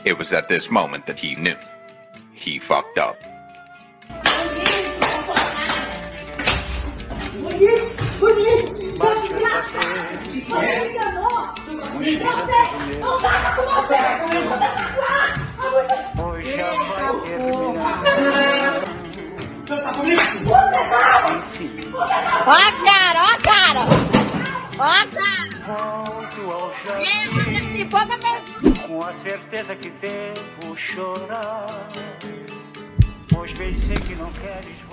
It was at this moment that he knew. He fucked up. Ó a cara, ó a cara! Ó a cara! Com a certeza que devo chorar, pois bem sei que não queres